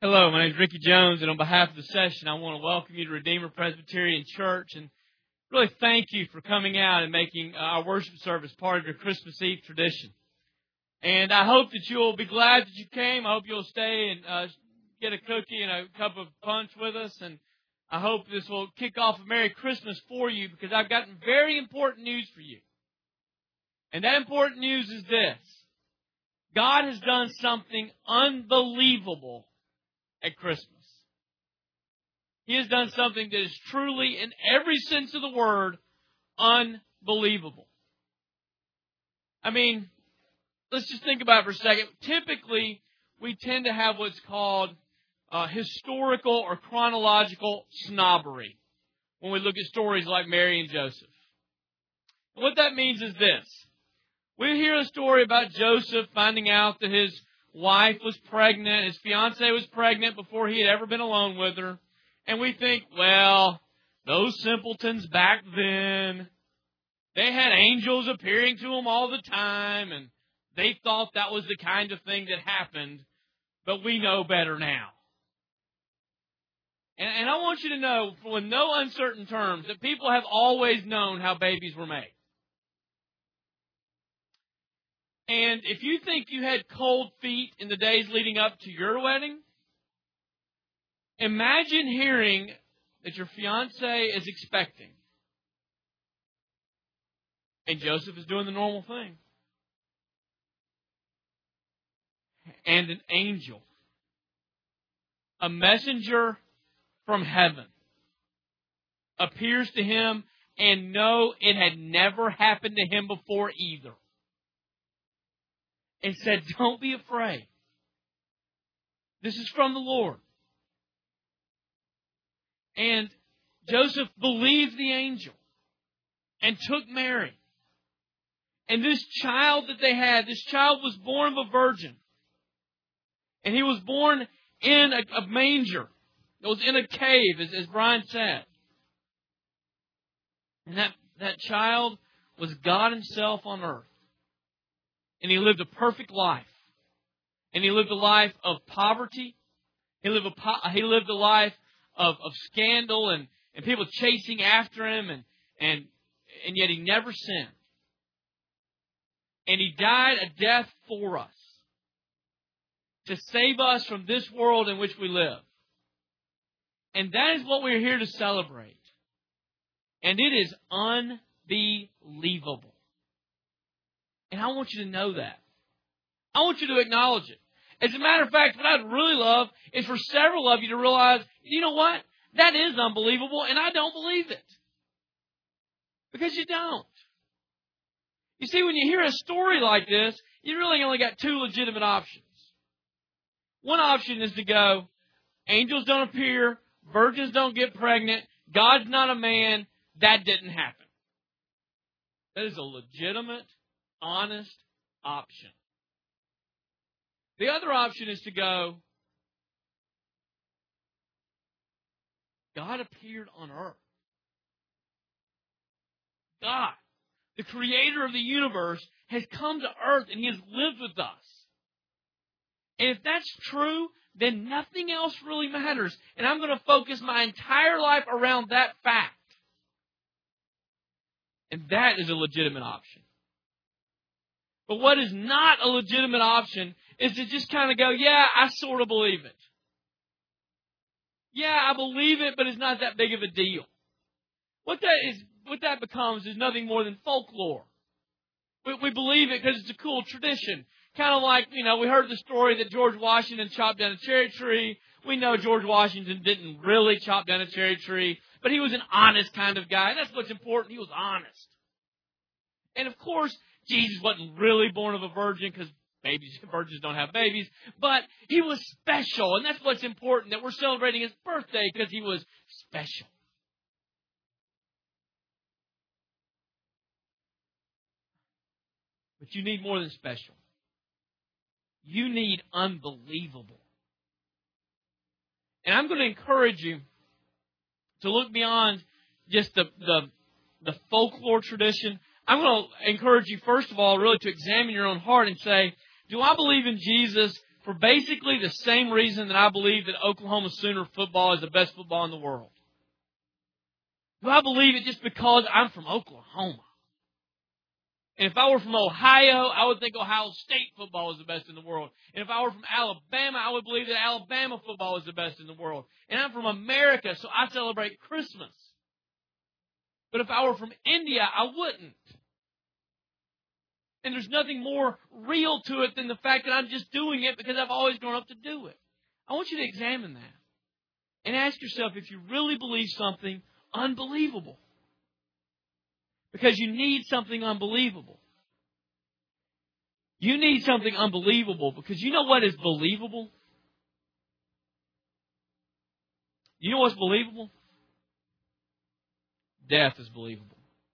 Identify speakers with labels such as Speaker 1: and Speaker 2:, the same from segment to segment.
Speaker 1: Hello, my name is Ricky Jones, and on behalf of the session, I want to welcome you to Redeemer Presbyterian Church and really thank you for coming out and making our worship service part of your Christmas Eve tradition. And I hope that you'll be glad that you came. I hope you'll stay and get a cookie and a cup of punch with us. And I hope this will kick off a Merry Christmas for you, because I've got very important news for you. And that important news is this: God has done something unbelievable at Christmas. He has done something that is truly, in every sense of the word, unbelievable. I mean, let's just think about it for a second. Typically, we tend to have what's called historical or chronological snobbery when we look at stories like Mary and Joseph. What that means is this: we hear a story about Joseph finding out that his wife was pregnant, his fiancée was pregnant before he had ever been alone with her. And we think, well, those simpletons back then, they had angels appearing to them all the time, and they thought that was the kind of thing that happened, but we know better now. And I want you to know, with no uncertain terms, that people have always known how babies were made. And if you think you had cold feet in the days leading up to your wedding, imagine hearing that your fiancé is expecting, and Joseph is doing the normal thing, and an angel, a messenger from heaven, appears to him, and no, it had never happened to him before either, and said, "Don't be afraid. This is from the Lord." And Joseph believed the angel and took Mary. And this child that they had, this child was born of a virgin. And he was born in a manger. It was in a cave, as Brian said. And that child was God Himself on earth. And He lived a perfect life. And He lived a life of poverty. He lived a life of scandal and people chasing after Him. And yet He never sinned. And He died a death for us, to save us from this world in which we live. And that is what we're here to celebrate. And it is unbelievable. And I want you to know that. I want you to acknowledge it. As a matter of fact, what I'd really love is for several of you to realize, you know what? That is unbelievable, and I don't believe it. Because you don't. You see, when you hear a story like this, you really only got two legitimate options. One option is to go, angels don't appear, virgins don't get pregnant, God's not a man, that didn't happen. That is a legitimate, honest option. The other option is to go, God appeared on earth. God, the creator of the universe, has come to earth and He has lived with us. And if that's true, then nothing else really matters. And I'm going to focus my entire life around that fact. And that is a legitimate option. But what is not a legitimate option is to just kind of go, yeah, I sort of believe it. Yeah, I believe it, but it's not that big of a deal. What that becomes is nothing more than folklore. We believe it because it's a cool tradition. Kind of like, we heard the story that George Washington chopped down a cherry tree. We know George Washington didn't really chop down a cherry tree, but he was an honest kind of guy. That's what's important. He was honest. And of course, Jesus wasn't really born of a virgin, because virgins don't have babies, but He was special, and that's what's important, that we're celebrating His birthday because He was special. But you need more than special. You need unbelievable. And I'm going to encourage you to look beyond just the folklore tradition. I'm going to encourage you, first of all, really to examine your own heart and say, do I believe in Jesus for basically the same reason that I believe that Oklahoma Sooner football is the best football in the world. Do I believe it just because I'm from Oklahoma? And if I were from Ohio, I would think Ohio State football is the best in the world. And if I were from Alabama, I would believe that Alabama football is the best in the world. And I'm from America, so I celebrate Christmas. But if I were from India, I wouldn't. And there's nothing more real to it than the fact that I'm just doing it because I've always grown up to do it. I want you to examine that and ask yourself if you really believe something unbelievable. Because you need something unbelievable. You need something unbelievable because you know what is believable? You know what's believable? Death is believable.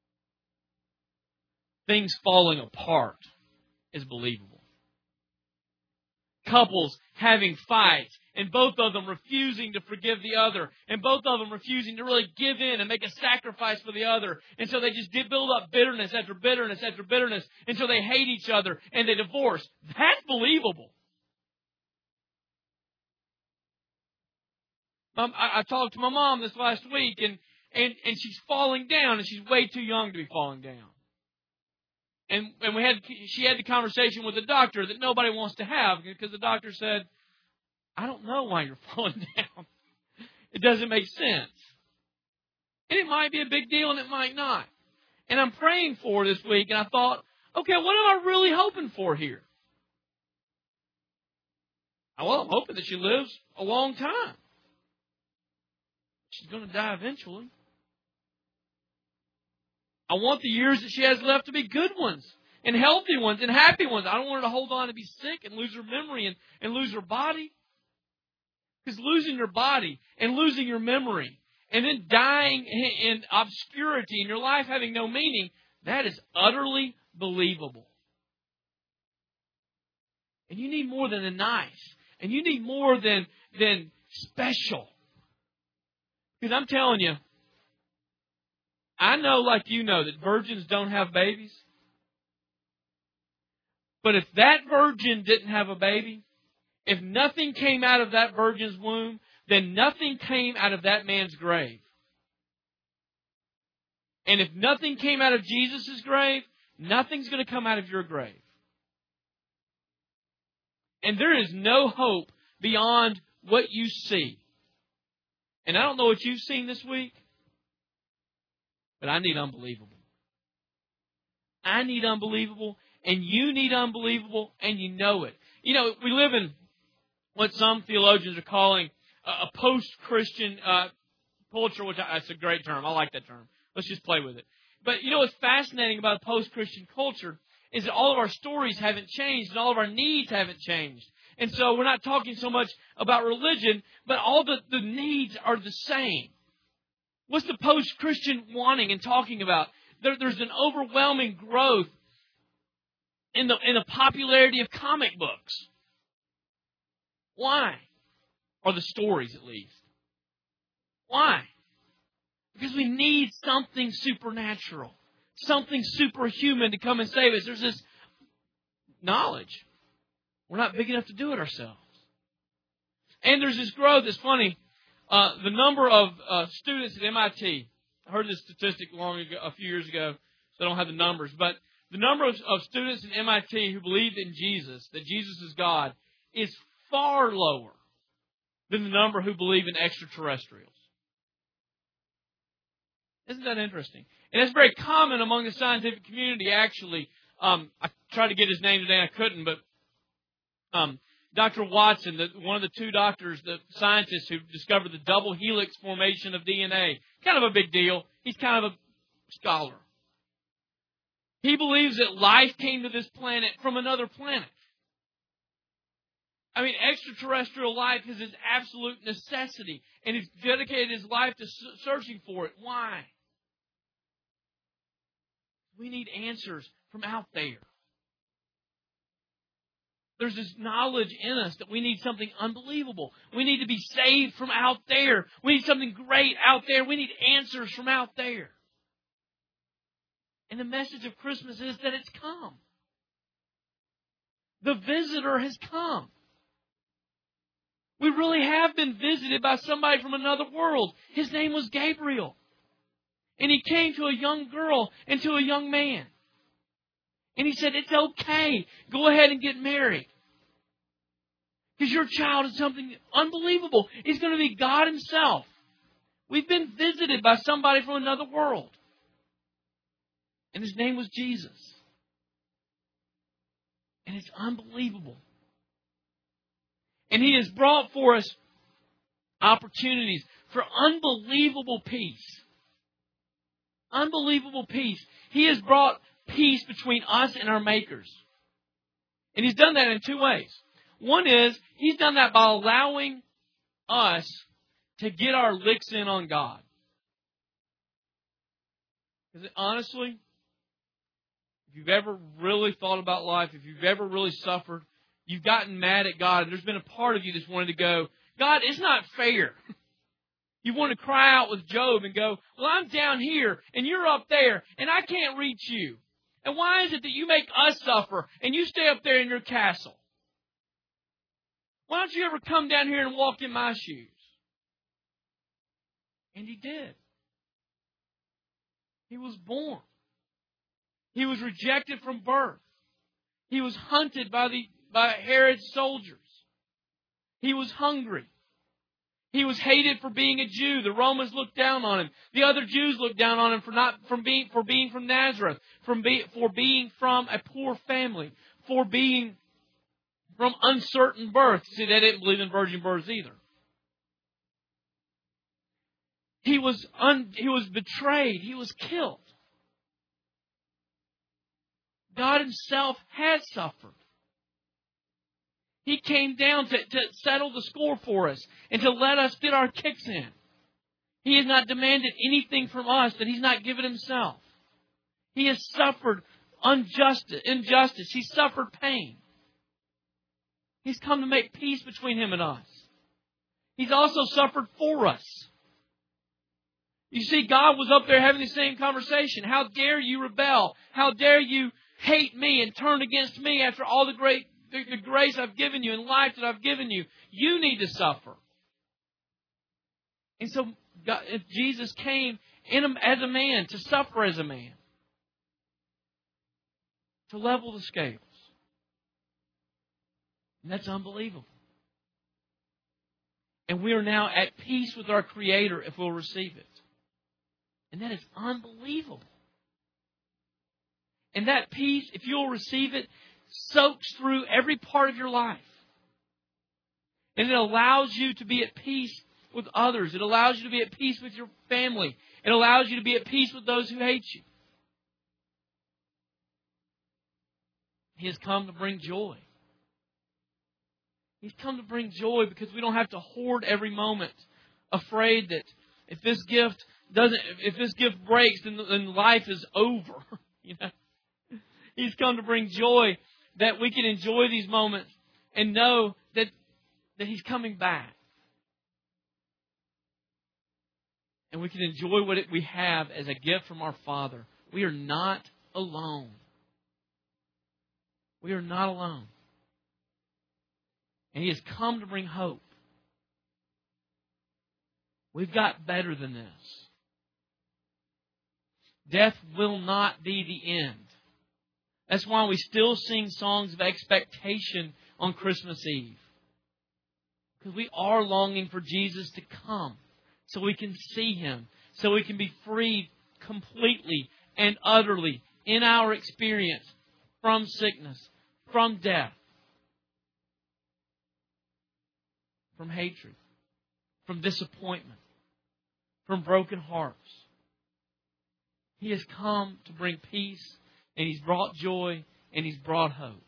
Speaker 1: Things falling apart is believable. Couples having fights and both of them refusing to forgive the other and both of them refusing to really give in and make a sacrifice for the other. And so they just build up bitterness after bitterness after bitterness until they hate each other and they divorce. That's believable. I talked to my mom this last week and she's falling down and she's way too young to be falling down. And she had the conversation with the doctor that nobody wants to have because the doctor said, I don't know why you're falling down. It doesn't make sense. And it might be a big deal and it might not. And I'm praying for her this week and I thought, okay, what am I really hoping for here? Well, I'm hoping that she lives a long time. She's going to die eventually. I want the years that she has left to be good ones and healthy ones and happy ones. I don't want her to hold on to be sick and lose her memory and lose her body. Because losing your body and losing your memory and then dying in obscurity and your life having no meaning, that is utterly believable. And you need more than a nice. And you need more than special. Because I'm telling you, I know like you know that virgins don't have babies. But if that virgin didn't have a baby, if nothing came out of that virgin's womb, then nothing came out of that man's grave. And if nothing came out of Jesus' grave, nothing's going to come out of your grave. And there is no hope beyond what you see. And I don't know what you've seen this week, but I need unbelievable. I need unbelievable, and you need unbelievable, and you know it. You know, we live in what some theologians are calling a post-Christian culture, which that's a great term. I like that term. Let's just play with it. But you know what's fascinating about a post-Christian culture is that all of our stories haven't changed and all of our needs haven't changed. And so we're not talking so much about religion, but all the needs are the same. What's the post-Christian wanting and talking about? There's an overwhelming growth in the popularity of comic books. Why? Or the stories, at least. Why? Because we need something supernatural, something superhuman to come and save us. There's this knowledge. We're not big enough to do it ourselves. And there's this growth. It's funny. The number of students at MIT, I heard this statistic a few years ago, so I don't have the numbers, but the number of students at MIT who believe in Jesus, that Jesus is God, is far lower than the number who believe in extraterrestrials. Isn't that interesting? And it's very common among the scientific community, actually. I tried to get his name today, I couldn't, but Dr. Watson, one of the two doctors, the scientists who discovered the double helix formation of DNA, kind of a big deal. He's kind of a scholar. He believes that life came to this planet from another planet. I mean, extraterrestrial life is his absolute necessity, and he's dedicated his life to searching for it. Why? We need answers from out there. There's this knowledge in us that we need something unbelievable. We need to be saved from out there. We need something great out there. We need answers from out there. And the message of Christmas is that it's come. The visitor has come. We really have been visited by somebody from another world. His name was Gabriel. And he came to a young girl and to a young man. And he said, it's okay. Go ahead and get married. Because your child is something unbelievable. He's going to be God Himself. We've been visited by somebody from another world. And His name was Jesus. And it's unbelievable. And He has brought for us opportunities for unbelievable peace. Unbelievable peace. He has brought peace between us and our makers. And He's done that in two ways. One is, He's done that by allowing us to get our licks in on God. Because honestly, if you've ever really thought about life, if you've ever really suffered, you've gotten mad at God, and there's been a part of you that's wanted to go, God, it's not fair. You want to cry out with Job and go, well, I'm down here, and you're up there, and I can't reach you. And why is it that you make us suffer, and you stay up there in your castle? Why don't you ever come down here and walk in my shoes? And He did. He was born. He was rejected from birth. He was hunted by Herod's soldiers. He was hungry. He was hated for being a Jew. The Romans looked down on Him. The other Jews looked down on Him for being from Nazareth, for being from a poor family, for being from uncertain birth. See, they didn't believe in virgin births either. He was betrayed. He was killed. God Himself had suffered. He came down to settle the score for us and to let us get our kicks in. He has not demanded anything from us that He's not given Himself. He has suffered injustice. He suffered pain. He's come to make peace between Him and us. He's also suffered for us. You see, God was up there having the same conversation. How dare you rebel? How dare you hate me and turn against me after all the grace I've given you and life that I've given you? You need to suffer. And so Jesus came as a man, to suffer as a man, to level the scales. And that's unbelievable. And we are now at peace with our Creator if we'll receive it. And that is unbelievable. And that peace, if you'll receive it, soaks through every part of your life. And it allows you to be at peace with others. It allows you to be at peace with your family. It allows you to be at peace with those who hate you. He has come to bring joy. He's come to bring joy because we don't have to hoard every moment, afraid that if this gift breaks, then life is over. You know? He's come to bring joy, that we can enjoy these moments and know that He's coming back. And we can enjoy what we have as a gift from our Father. We are not alone. We are not alone. And He has come to bring hope. We've got better than this. Death will not be the end. That's why we still sing songs of expectation on Christmas Eve. Because we are longing for Jesus to come so we can see Him, so we can be freed completely and utterly in our experience from sickness, from death, from hatred, from disappointment, from broken hearts. He has come to bring peace, and He's brought joy, and He's brought hope.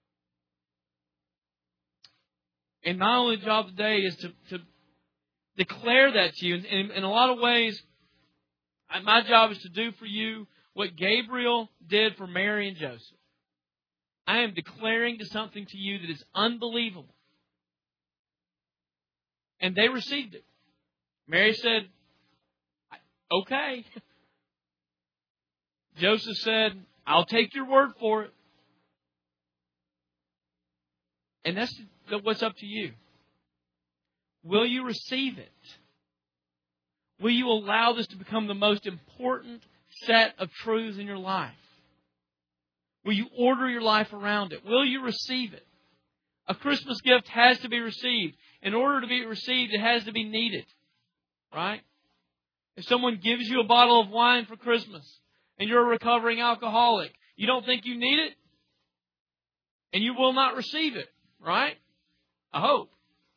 Speaker 1: And my only job today is to declare that to you. In a lot of ways, my job is to do for you what Gabriel did for Mary and Joseph. I am declaring something to you that is unbelievable. And they received it. Mary said, okay. Joseph said, I'll take your word for it. And that's what's up to you. Will you receive it? Will you allow this to become the most important set of truths in your life? Will you order your life around it? Will you receive it? A Christmas gift has to be received. In order to be received, it has to be needed. Right? If someone gives you a bottle of wine for Christmas and you're a recovering alcoholic, you don't think you need it? And you will not receive it. Right? I hope.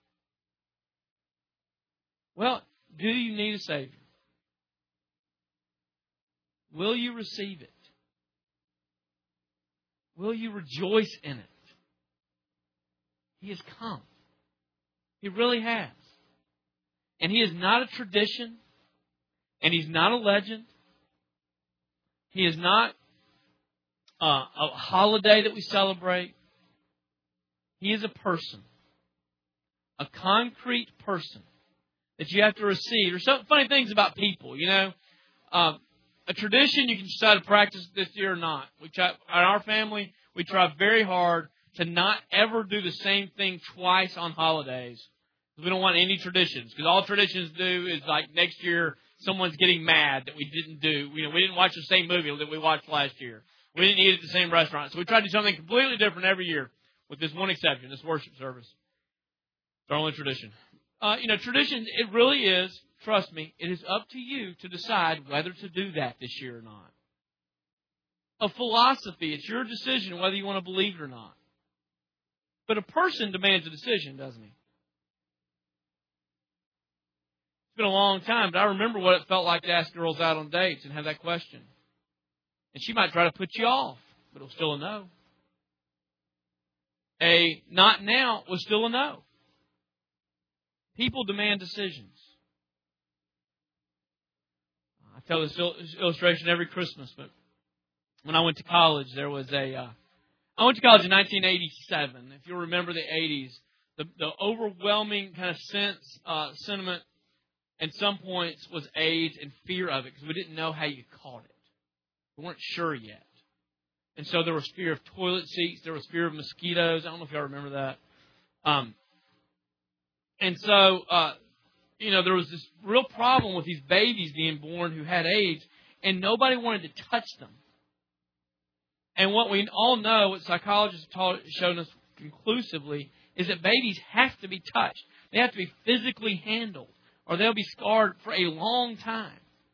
Speaker 1: Well, do you need a Savior? Will you receive it? Will you rejoice in it? He has come. He really has. And He is not a tradition. And He's not a legend. He is not a holiday that we celebrate. He is a person. A concrete person that you have to receive. There's some funny things about people, you know. A tradition you can decide to practice this year or not. In our family, we try very hard to not ever do the same thing twice on holidays. We don't want any traditions, because all traditions do is like next year someone's getting mad that we didn't do. You know, we didn't watch the same movie that we watched last year. We didn't eat at the same restaurant. So we try to do something completely different every year, with this one exception, this worship service. It's our only tradition. Traditions, it really is, trust me, it is up to you to decide whether to do that this year or not. A philosophy, it's your decision whether you want to believe it or not. But a person demands a decision, doesn't he? It's been a long time, but I remember what it felt like to ask girls out on dates and have that question. And she might try to put you off, but it was still a no. A not now was still a no. People demand decisions. I tell this illustration every Christmas, but when I went to college, there was I went to college in 1987. If you'll remember the 80s, the overwhelming kind of sentiment at some points was AIDS and fear of it, because we didn't know how you caught it. We weren't sure yet. And so there was fear of toilet seats. There was fear of mosquitoes. I don't know if y'all remember that. And so, there was this real problem with these babies being born who had AIDS, and nobody wanted to touch them. And what we all know, what psychologists have shown us conclusively, is that babies have to be touched. They have to be physically handled, or they'll be scarred for a long time.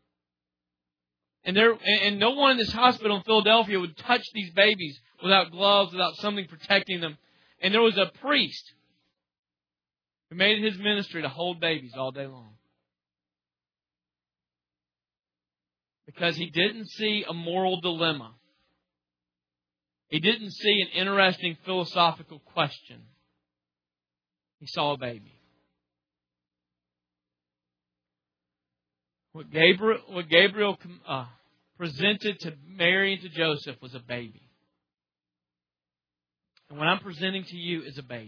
Speaker 1: And no one in this hospital in Philadelphia would touch these babies without gloves, without something protecting them. And there was a priest who made it his ministry to hold babies all day long. Because he didn't see a moral dilemma. He didn't see an interesting philosophical question. He saw a baby. What Gabriel presented to Mary and to Joseph was a baby. And what I'm presenting to you is a baby.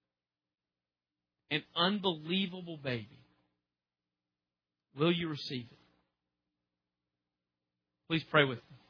Speaker 1: An unbelievable baby. Will you receive it? Please pray with me.